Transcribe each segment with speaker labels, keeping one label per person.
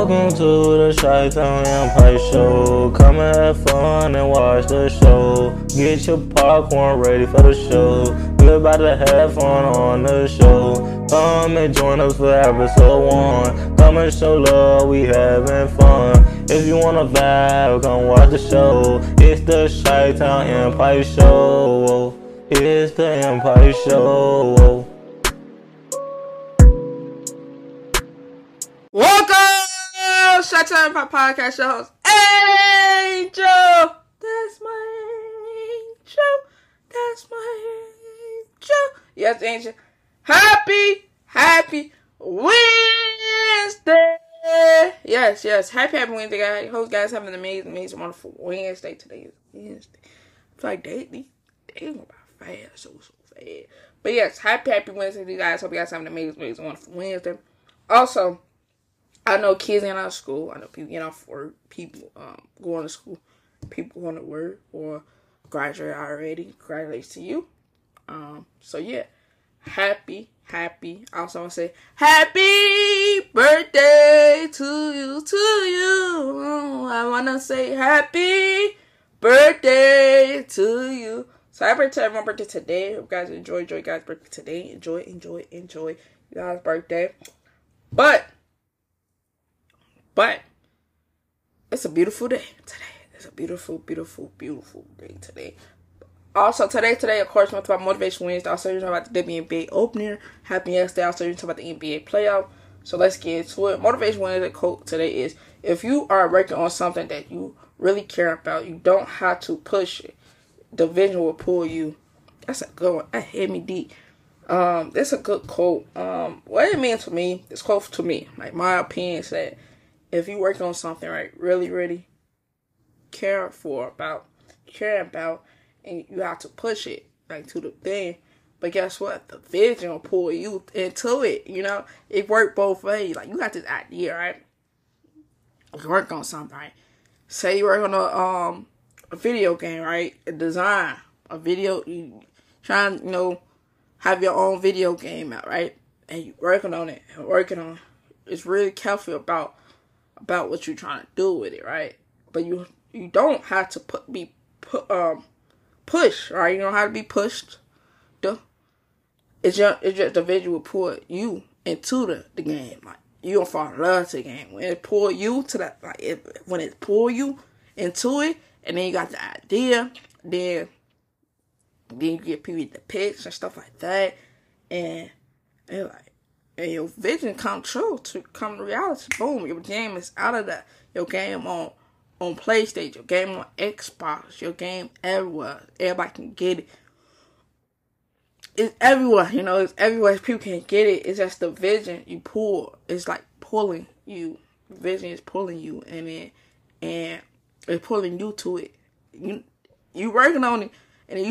Speaker 1: Welcome to the Chi-Town Empire Show. Come and have fun and watch the show. Get your popcorn ready for the show. We're about to have fun on the show. Come and join us for episode 1. Come and show love, we having fun. If you wanna vibe, come watch the show. It's the Chi-Town Empire Show. It's the Empire Show.
Speaker 2: Welcome, Chi-Town Podcast Show host, Angel. That's my angel. That's my angel. Yes, Angel. Happy Wednesday. Yes. Happy Wednesday, guys. Hope you guys have an amazing, wonderful Wednesday. Today is Wednesday. I feel like they go by fast, so fast. But yes, happy Wednesday to you guys. Hope you guys have an amazing, wonderful Wednesday. Also, I know kids in our school. I know people getting off work. People going to school. People going to work or graduate already. Congratulations to you. So yeah, happy. I also want to say happy birthday to you. I want to say happy birthday to you. So happy birthday, my birthday today. Hope you guys enjoy you guys' birthday today. Enjoy you guys' birthday. But it's a beautiful day today. It's a beautiful day today. Also, today, of course, we're talking about Motivation Wednesday. Also, you're talking about the WNBA opener happening yesterday. Also, you're talking about the NBA playoff. So let's get into it. Motivation Wednesday quote today is, if you are working on something that you really care about, you don't have to push it. The vision will pull you. That's a good one. That hit me deep. That's a good quote. What it means to me, this quote to me, like my opinion is that if you work on something, right, really care about, and you have to push it, like, to the thing. But guess what? The vision will pull you into it, you know? It worked both ways. Like, you got this idea, right? You work on something, right? Say you work on a video game, right? A design, a video, you trying, have your own video game out, right? And you working on it, it's really careful about what you're trying to do with it, right? But you don't have to push, right? You don't have to be pushed. It's just the visual pull you into the game. Like, you don't fall in love to the game. When it pull you to that, when it pull you into it, and then you got the idea, then you get people the pics and stuff like that, and your vision come true to come to reality. Boom, your game is out of that. Your game on PlayStation, your game on Xbox, your game everywhere. Everybody can get it. It's everywhere, it's everywhere. People can get it. It's just the vision you pull. It's like pulling you. Vision is pulling you, and it's pulling you to it. You working on it, and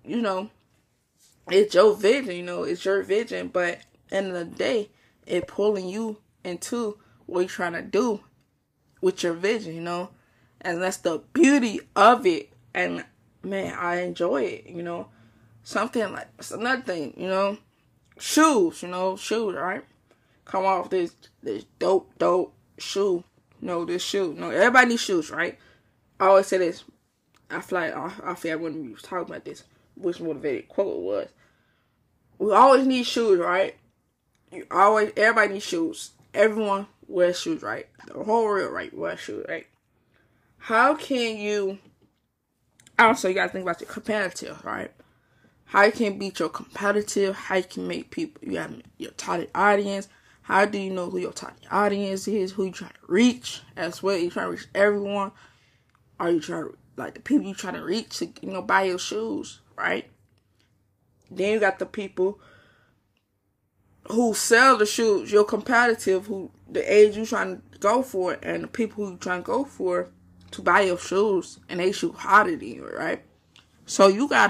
Speaker 2: it's your vision. It's your vision, but at the end of the day, it pulling you into what you're trying to do with your vision, and that's the beauty of it. And man, I enjoy it, something like, it's another thing, shoes, right? Come off this dope shoe, this shoe, everybody needs shoes, right? I always say this. I forget when we was talking about this, which motivated quote it was. We always need shoes, right? Everybody needs shoes. Everyone wears shoes, right? The whole world, right, wears shoes, right? How can you, also you gotta think about your competitive, right? How you can beat your competitive, how you can make people, you have your target audience. How do you know who your target audience is, who you trying to reach as well? You trying to reach everyone? Are you trying to, the people you trying to reach to, buy your shoes, right? Then you got the people who sell the shoes, your competitive, who the age you trying to go for, and the people who you trying to go for to buy your shoes, and they shoot harder than you, right? So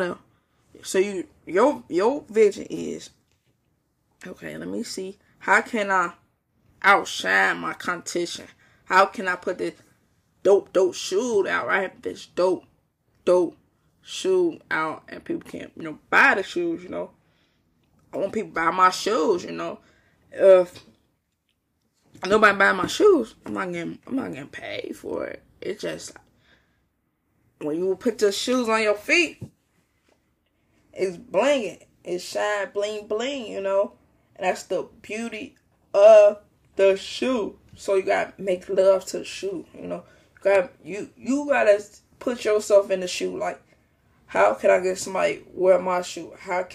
Speaker 2: your vision is, okay, let me see, how can I outshine my competition? How can I put this dope shoe out, right? This dope shoe out, and people can, buy the shoes, I want people to buy my shoes, If nobody buy my shoes. I'm not getting paid for it. It's just like, when you put the shoes on your feet, it's blinging. It shine bling bling, you know. And that's the beauty of the shoe. So you gotta make love to the shoe, you know. You gotta put yourself in the shoe. Like, how can I get somebody wear my shoe?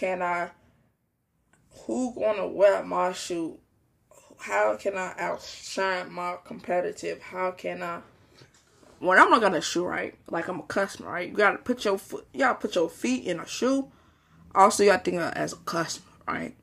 Speaker 2: Who gonna wear my shoe? How can I outshine my competitive? When I'm not gonna shoe, right? Like, I'm a customer, right? You gotta put your feet in a shoe. Also, you gotta think of it as a customer, right?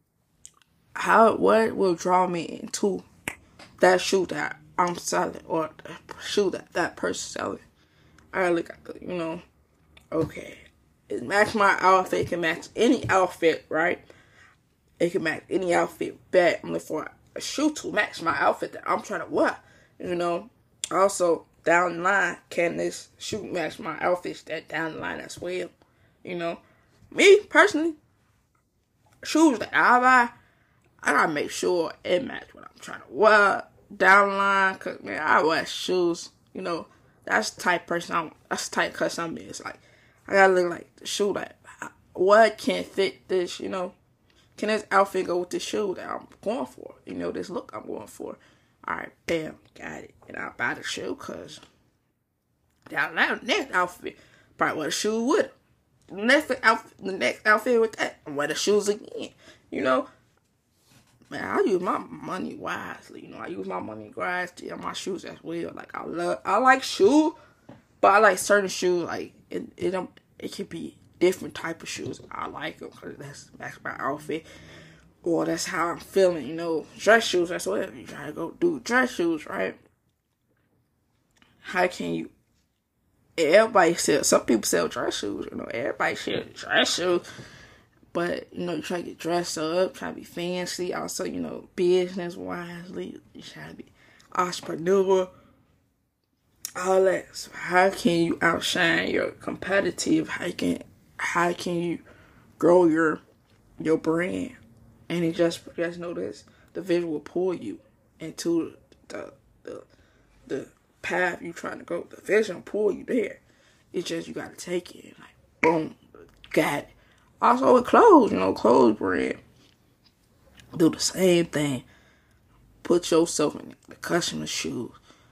Speaker 2: What will draw me into that shoe that I'm selling, or the shoe that person's selling? I look at the, okay, it match my outfit. It can match any outfit, right? It can match any outfit. Bet I'm looking for a shoe to match my outfit that I'm trying to wear, Also, down the line, can this shoe match my outfits that down the line as well? Me personally, shoes that I buy, I gotta make sure it match what I'm trying to wear down the line. Cause man, I wear shoes. That's the type person that's the type of customer I'm. It's like, I gotta look like the shoe that what can fit this. Can this outfit go with the shoe that I'm going for? This look I'm going for. Alright, bam, got it. And I buy the shoe because that next outfit probably wear the shoe with it. The next outfit with that, I wear the shoes again. Man, I use my money wisely. I use my money wisely on my shoes as well. Like, I like shoes, but I like certain shoes. Like, it could be different type of shoes. I like them because that's my outfit, or that's how I'm feeling. Dress shoes. That's what you try to go do. Dress shoes, right? How can you? Everybody sells. Some people sell dress shoes. Everybody sells dress shoes. But, you try to get dressed up, try to be fancy. Also, business wisely. You try to be entrepreneur. All that. So how can you outshine your competitive? How can you grow your brand? And it just know this. The vision will pull you into the path you're trying to go. The vision will pull you there. It's just you gotta take it. Like, boom. Got it. Also with clothes, clothes brand, do the same thing. Put yourself in the customer's shoes,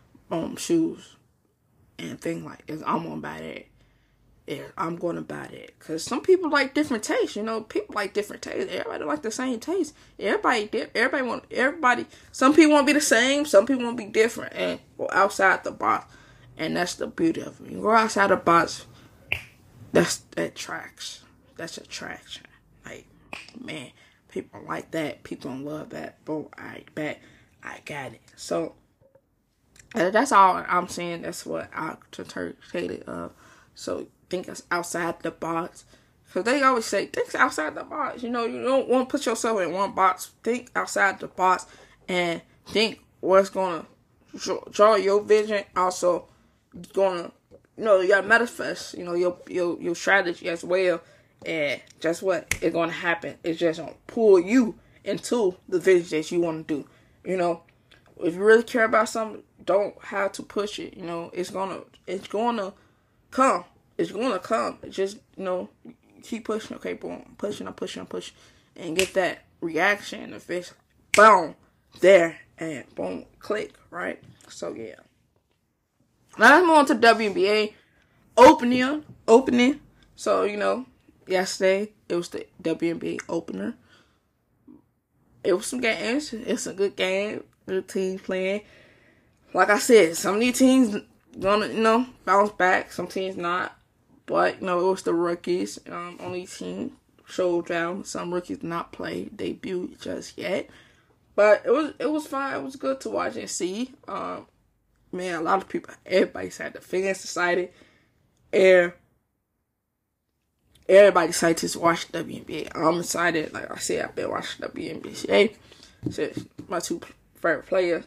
Speaker 2: and things like this. I'm gonna buy that. Yeah, I'm gonna buy that. Cause some people like different tastes. People like different tastes. Everybody like the same taste. Everybody. Some people won't be the same. Some people won't be different. And go outside the box, and that's the beauty of it. You go outside the box. That attracts. That's attraction. Like, man, people like that. People love that. Boom, I got it. So, that's all I'm saying. That's what I interpreted of. So, think outside the box. Because they always say, think outside the box. You don't want to put yourself in one box. Think outside the box. And think what's going to draw your vision. Also, going to, you got to manifest, your strategy as well. And just what is going to happen is just going to pull you into the vision that you want to do. If you really care about something, don't have to push it. It's gonna come. It's gonna come. It's just keep pushing. Okay, boom, I'm pushing, and get that reaction. If it's boom there and boom, click, right. So yeah. Now let's move on to WNBA opening. So yesterday, it was the WNBA opener. It was some games. It's a good game. Good teams playing. Like I said, some of these teams gonna, bounce back. Some teams not. But, it was the rookies. Only team showed down. Some rookies not play debut just yet. But it was fine. It was good to watch and see. Man, a lot of people, everybody said the fans decided. And everybody excited to watch WNBA. I'm excited. Like I said, I've been watching WNBA since my two favorite players,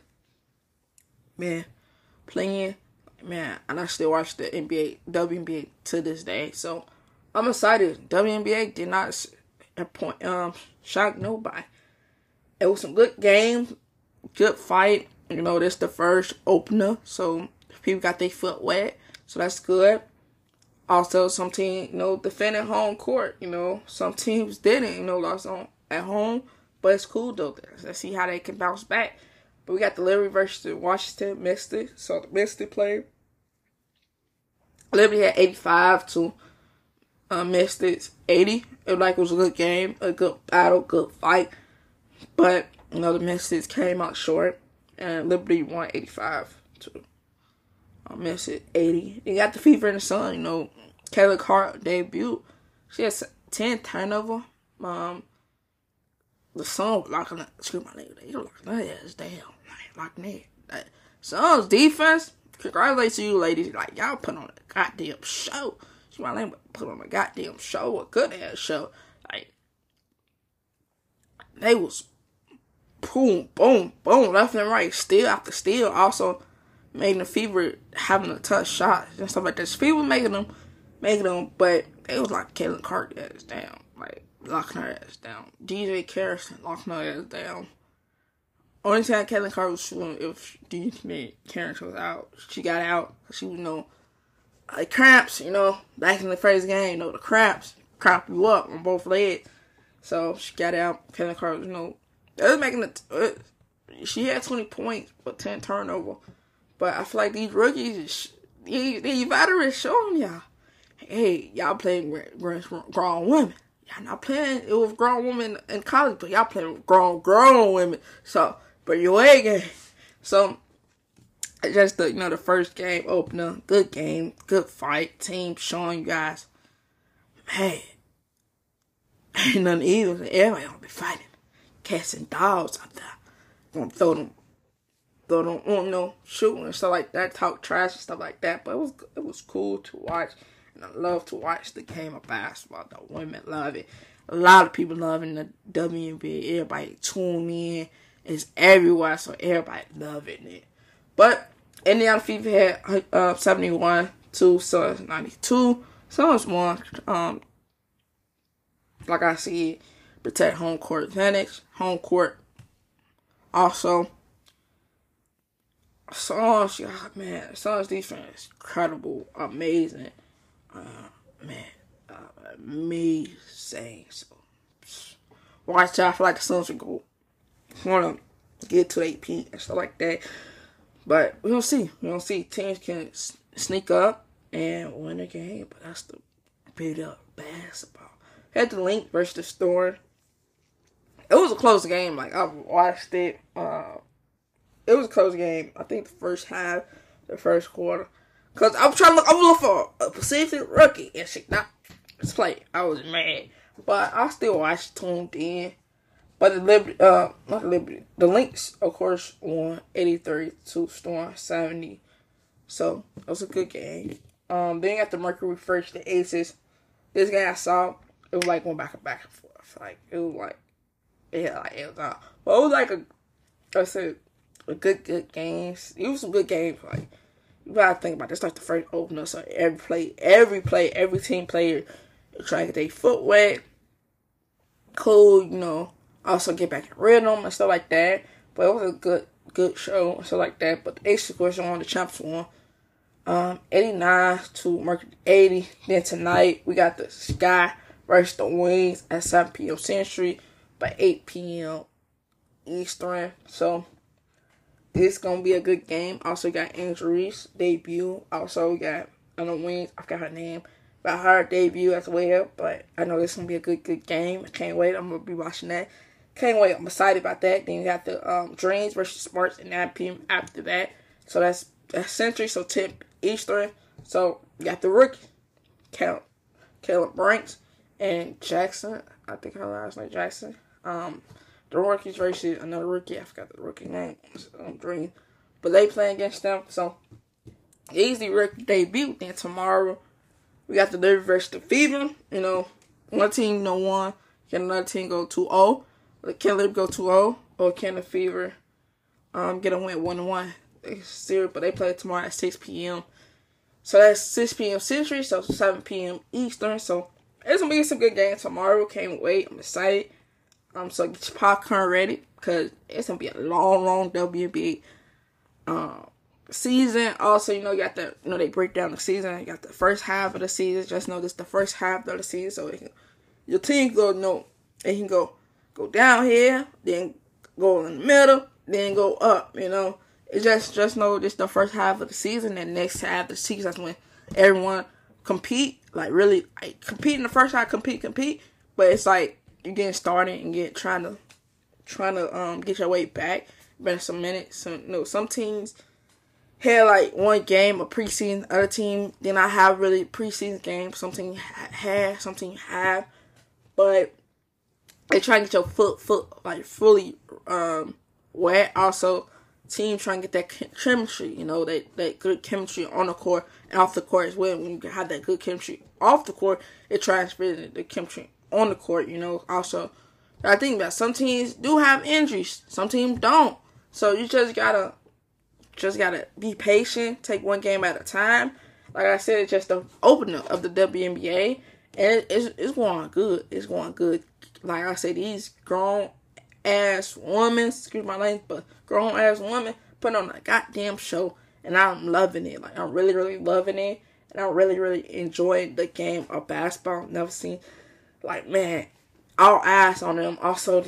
Speaker 2: playing, and I still watch the WNBA to this day. So I'm excited. WNBA did not shock nobody. It was some good games good fight. You know, this the first opener, so people got their foot wet, so that's good. Also, some teams, defending home court. Some teams didn't, lost at home, but it's cool though. Let's see how they can bounce back. But we got the Liberty versus the Washington Mystic. So the Mystic played. Liberty had 85 to Mystics 80. It was a good game, a good battle, good fight. But the Mystics came out short, and Liberty won 85 to Mystic 80. They got the Fever in the Sun. Kayla Clark debut. She has 10 turnover. The Sun was locking up. Excuse my name. They locking that ass down. Locking that. Sun's defense. Congratulations to you ladies. Y'all put on a goddamn show. Excuse my name. Put on a goddamn show. A good ass show. They was boom, boom, boom, left and right, steal after steal. Also making the Fever having a tough shot and stuff like that. Fever making them, but they was like Kayla Clark ass down, locking her ass down. DJ Carson locking her ass down. Only time Kayla Clark was shooting if DJ Carson was out. She got out. She was, cramps, back in the first game, the cramps crop you up on both legs. So she got out. Kayla Clark, they was making it. She had 20 points, but 10 turnover. But I feel like these rookies, these veterans showing y'all, hey, y'all playing with grown women. Y'all not playing it with grown women in college, but y'all playing with grown women. So, but your A game. So, just the first game opener, good game, good fight, team showing you guys, man, ain't nothing evil. Everybody gonna be fighting, cats and dogs out there. Gonna throw them, shooting and stuff like that, talk trash and stuff like that. But it was cool to watch, and I love to watch the game of basketball. The women love it. A lot of people loving the WNBA. Everybody tune in. It's everywhere, so everybody loving it. But Indiana Fever had 71 to Suns 92. Suns won. Like I said, protect home court advantage. Home court. Also, Suns defense is incredible, amazing, amazing. So watch out. I feel like the Suns will want to get to 8 peak and stuff like that. But we don't see. Teams can sneak up and win a game, but that's the beauty of basketball. Had the Link versus the Storm. It was a close game. I watched it. It was a close game. I think the first half, the first quarter. Because I was looking for a Pacific rookie, and she not play. I was mad. But I still watched, tuned in. But the Lynx, of course, won 83 to Storm 70. So, it was a good game. Then you got the Mercury versus the Aces. This game I saw, it was going back and forth. It was out. But it was a good games. It was some good games. You gotta think about this. The first opener. So every team player trying to get their foot wet. Cool, also get back in rhythm and stuff like that. But it was a good show and stuff like that. But the Aces, of course, won. The champs won. 89 to Mercury 80. Then tonight, we got the Sky versus the Wings at 7 p.m. Century by 8 p.m. Eastern. So, it's going to be a good game. Also, got injuries debut. Also, we got on the Wings. I forgot her name. But her debut as well. But I know this is going to be a good game. I can't wait. I'm going to be watching that. Can't wait. I'm excited about that. Then you got the Dreams versus Sparks at 9 p.m. after that. So, that's Century. So, 10 Eastern. So, you got the rookie. Caleb Branks and Jackson. I think her last name Jackson. The rookies versus another rookie. I forgot the rookie name. Dream. But they playing against them. So, easy rookie debut. Then tomorrow, we got the Liberty versus the Fever. One team won. Can another team go 2-0? Can Liberty go 2-0? Or can the Fever get a win 1-1? But they play tomorrow at 6 p.m. So that's 6 p.m. Century. So 7 p.m. Eastern. So it's going to be some good games tomorrow. Can't wait. I'm excited. So get your popcorn ready. because it's gonna be a long WNBA season. Also, you got the, they break down the season. You got the first half of the season. Just know this the first half of the season, so your team it can go down here, then go in the middle, then go up. It just know this the first half of the season, and next half of the season, that's when everyone compete, like really compete in the first half, compete. But it's like you're getting started and trying to get your way back. Been some minutes. Some teams had like one game of preseason. Other team did not have really preseason games. Some team had, some team have, but they try to get your foot like fully wet. Also, team trying to get that chemistry. That good chemistry on the court and off the court as well. When you have that good chemistry off the court, it transfers the chemistry on the court. Also, I think that some teams do have injuries. Some teams don't. So you just gotta be patient. Take one game at a time. Like I said, it's just the opener of the WNBA, and it's going good. It's going good. Like I said, these grown ass women, excuse my language, but grown ass women putting on a goddamn show, and I'm loving it. Like I'm really, really loving it, and I'm really, really enjoying the game of basketball. Never seen, like, man, all eyes on them. Also,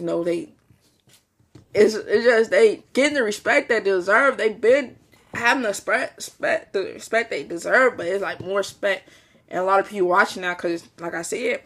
Speaker 2: it's just they getting the respect they deserve. They've been having the respect they deserve, but it's like more respect, and a lot of people watching now because, like I said,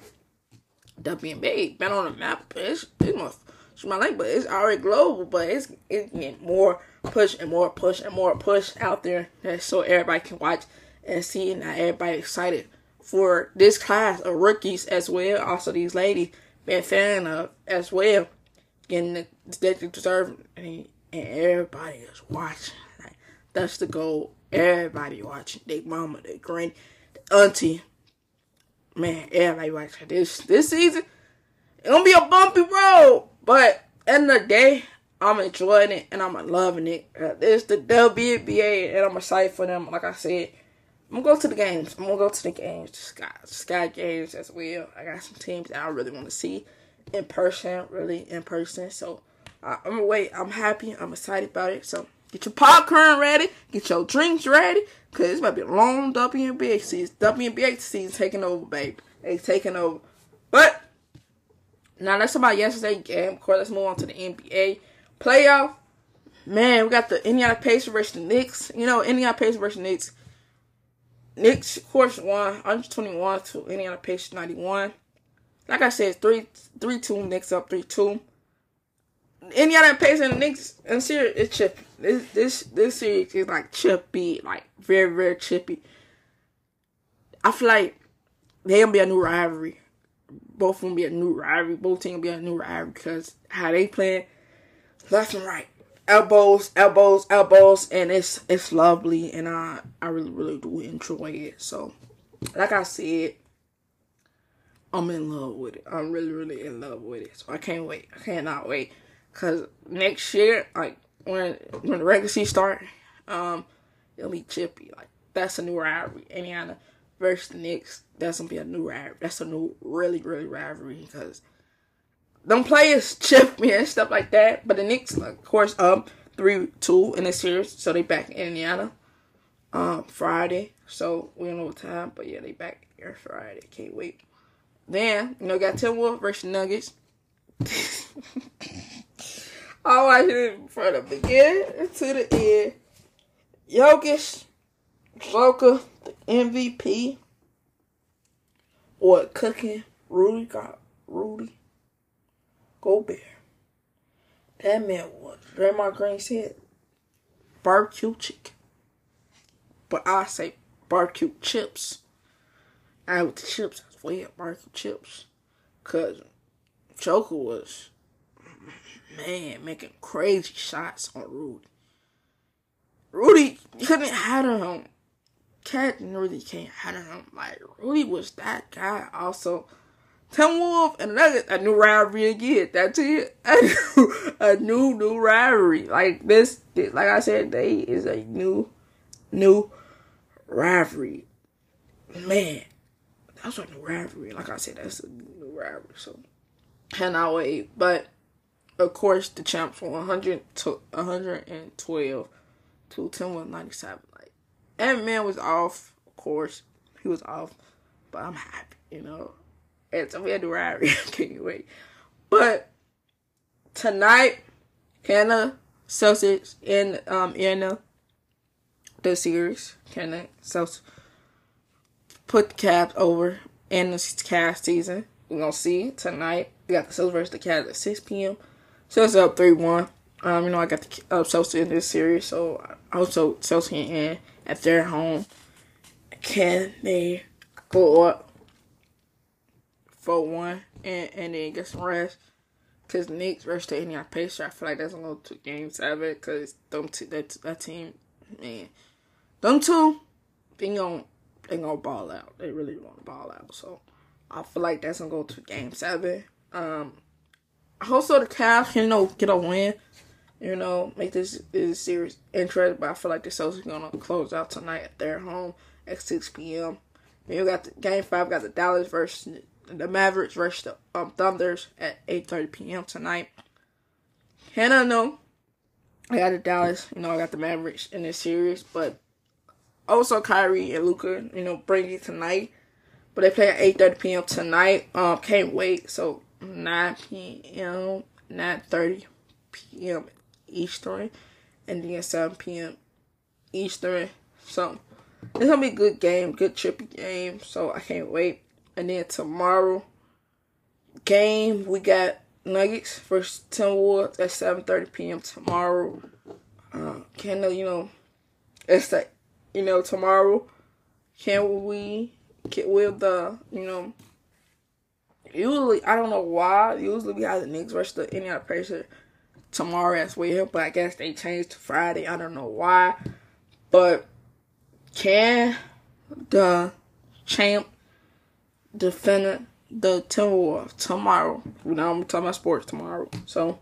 Speaker 2: WNBA been on the map. It's my link, but it's already global. But it's getting more push and more push and more push out there, so everybody can watch and see, and everybody excited for this class of rookies as well. Also, these ladies been fan of as well, getting the they deserve, and everybody is watching. Like, that's the goal. Everybody watching. Their mama, their granny, the auntie. Man, everybody watching this season. It's gonna be a bumpy road, but end of the day, I'm enjoying it and I'm loving it. It's the WNBA, and I'm excited for them. Like I said, I'm gonna go to the games. Just got games as well. I got some teams that I really want to see in person, really in person. So I'm gonna wait. I'm happy. I'm excited about it. So get your popcorn ready. Get your drinks ready. Because it's might be a long WNBA season. WNBA season taking over, baby. They taking over. But now that's about yesterday's game. Of course, let's move on to the NBA playoff. Man, we got the Indiana Pacers versus the Knicks. Indiana Pacers versus Knicks. Knicks, of course, won 121 to Indiana Pacers 91. Like I said, 3-2. Knicks up 3-2. Indiana Pacers and the Knicks in series, it's chippy. This series is like chippy, like very, very chippy. I feel like they're gonna be a new rivalry. Both of them be a new rivalry. Both teams gonna be a new rivalry because how they playing left and right, elbows, and it's lovely, and I really, really do enjoy it. So, like I said, I'm in love with it. I'm really, really in love with it. So I can't wait. I cannot wait. Cause next year, like when the regular season start, it'll be chippy. Like that's a new rivalry. Indiana versus the Knicks. That's gonna be a new rivalry. That's a new really, really rivalry because them players chip me and stuff like that. But the Knicks, of course, up 3-2 in the series, so they back in Indiana Friday. So we don't know what time, but yeah, they back here Friday. Can't wait. Then got Timberwolves versus Nuggets. I watched it from the beginning to the end. Jokic, Joker, the MVP, or cooking Rudy Gobert. That man was, Draymond Green said, barbecue chicken. But I say barbecue chips. I with the chips as well, barbecue chips. Cause Joker was, man, making crazy shots on Rudy. Rudy couldn't handle him. Really can't handle him. Like, Rudy was that guy. Also, Timberwolves and Nuggets, a new rivalry again. That's it. A new rivalry. Like this, like I said, they is a new rivalry. Man, that's a new rivalry. Like I said, that's a new rivalry. So, cannot wait. But of course, the champs won 100 to 112 to 197. Like, Ant-Man was off, of course. He was off, but I'm happy, you know. And so we had to ride. Can't wait. But tonight, Canada Celtics in the series. Canada Celtics put the Cavs over in the Cavs season. We're gonna see tonight. We got the Celtics versus the Cavs at 6 p.m. Celtics up 3-1. You know, I got the Celtics in this series, so I hope so. Celtics can end at their home. Can they go up 4-1 and then get some rest? Because the Knicks versus the Indiana Pacers, I feel like that's going to go to Game 7. Because that team, man, them two, they gonna ball out. They really want to ball out. So I feel like that's going to go to Game 7. Also, the Cavs can, get a win. Make this series interesting. But I feel like the Celtics are going to close out tonight at their home at 6 p.m. Then you got the Game 5, got the Dallas versus the Mavericks versus the Thunders at 8:30 p.m. tonight. And I know I got the Dallas, I got the Mavericks in this series, but also Kyrie and Luka, bring it tonight. But they play at 8:30 p.m. tonight. Can't wait. So 9 p.m., 9:30 p.m. Eastern, and then 7 p.m. Eastern. So it's gonna be a good game, good trippy game. So I can't wait. And then tomorrow game, we got Nuggets versus Timberwolves at 7:30 p.m. tomorrow. It's like, tomorrow, usually, I don't know why, usually we have the Knicks versus the Indiana Pacers tomorrow as well, but I guess they changed to Friday. I don't know why. But can the champ defend the Timberwolves tomorrow? Now I'm talking about sports tomorrow. So,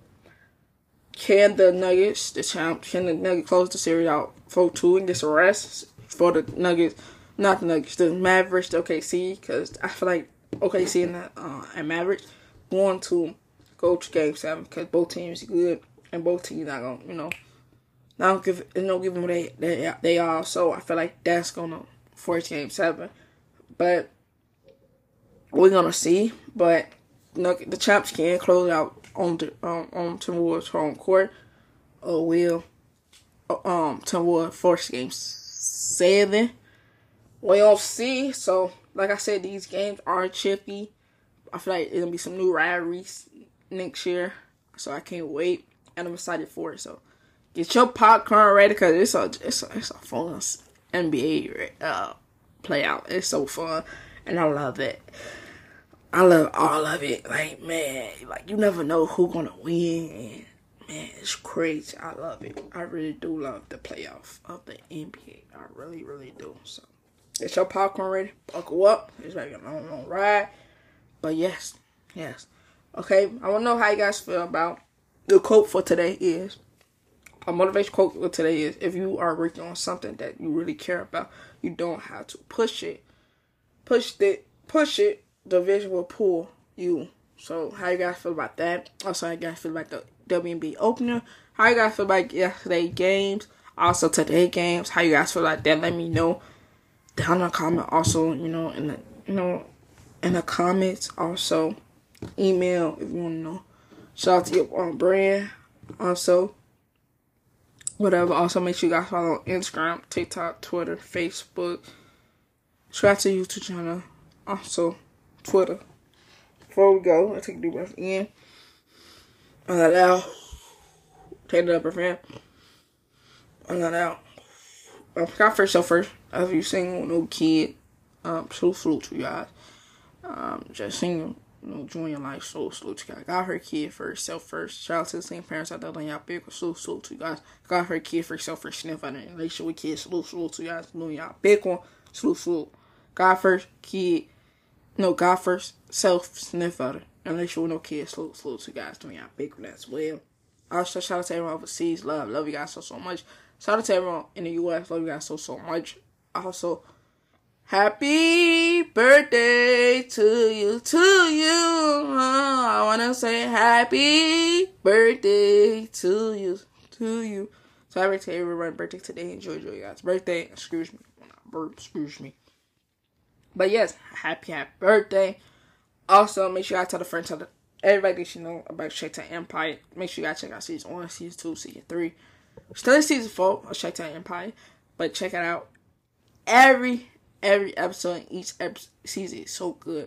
Speaker 2: can the Nuggets, can the Nuggets close the series out 4-2 and get some rest for the Nuggets? Not the Nuggets, the Mavericks, the OKC, because I feel like OKC and Mavericks going to go to Game 7 because both teams are good and both teams not gonna, not give them they are. So I feel like that's gonna force Game 7, but we're gonna see. But the champs can close out on Timberwolves home court, or will Timberwolves force Game 7? We'll see. So, like I said, these games are chippy. I feel like there's gonna be some new rivalries next year, so I can't wait, and I'm excited for it. So, get your popcorn ready because it's a fun NBA playout. It's so fun, and I love it. I love all of it. Like, man, you never know who's gonna win. And, man, it's crazy. I love it. I really do love the playoff of the NBA. I really, really do. So, get your popcorn ready. Buckle up. It's like a long ride. But yes. Okay, I want to know how you guys feel about the quote for today is, a motivation quote for today is, if you are working on something that you really care about, you don't have to push it. Push it. The vision will pull you. So, how you guys feel about that? Also, how you guys feel about the WNBA opener? How you guys feel about yesterday's games? Also, today games. How you guys feel about that? Let me know down in the comment. Also, in the comments. Also, email if you want to know. Shout out to your brand. Also, whatever. Also, make sure you guys follow on Instagram, TikTok, Twitter, Facebook. Shout out to YouTube channel. Also, Twitter. Before we go, let's take a deep breath in. Let out. Take it up, friend. Let out. Got first, so first. If you single, no kid, salute to you guys. Just single, join your life, salute to you guys. Got her kid first, self first. Shout out to the same parents out there doing y'all big, salute to you guys. Got her kid first, self first, sniff out there. Make sure we kids, salute to you guys, doing y'all big one, salute. God first, kid. No, God first, self, sniff out it. And make sure no kids, salute to you guys, doing y'all big one as well. Also, shout out to everyone overseas, love you guys so much. Shout out to everyone in the U.S., love you guys so much. Also, happy birthday to you, I want to say happy birthday to you. So happy to everybody's birthday today. Enjoy your guys' birthday. Excuse me. But yes, happy birthday. Also, make sure I tell a friend, everybody that you know about Shaitan Empire. Make sure you guys check out season 1, season 2, season 3. Still in season 4 of Shaitan Empire, but check it out. Every episode in each season is so good.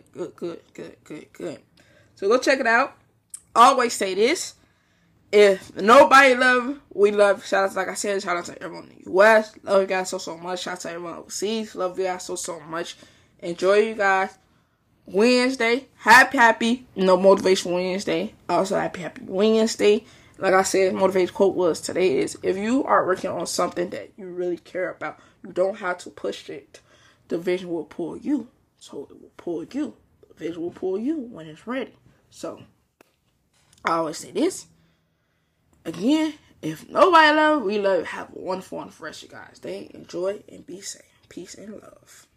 Speaker 2: So go check it out. Always say this: if nobody love, we love. Shout out, like I said, shout out to everyone in the US. Love you guys so much. Shout out to everyone overseas. Love you guys so much. Enjoy you guys. Wednesday, happy, Motivation Wednesday. Also, happy Wednesday. Like I said, motivation quote was today is: if you are working on something that you really care about, you don't have to push it. The vision will pull you. So it will pull you. The vision will pull you when it's ready. So I always say this. Again, if nobody love, we love you. Have a wonderful and fresh, you guys. Day. Enjoy and be safe. Peace and love.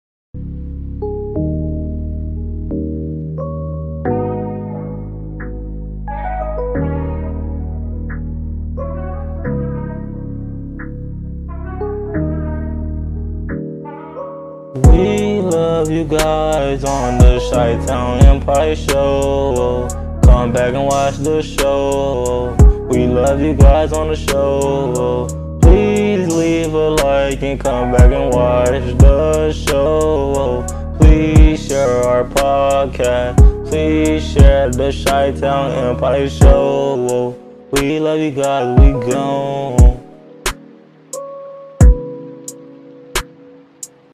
Speaker 1: We love you guys on the Chi-Town Empire Show. Come back and watch the show. We love you guys on the show. Please leave a like and come back and watch the show. Please share our podcast. Please share the Chi-Town Empire Show. We love you guys. We gone.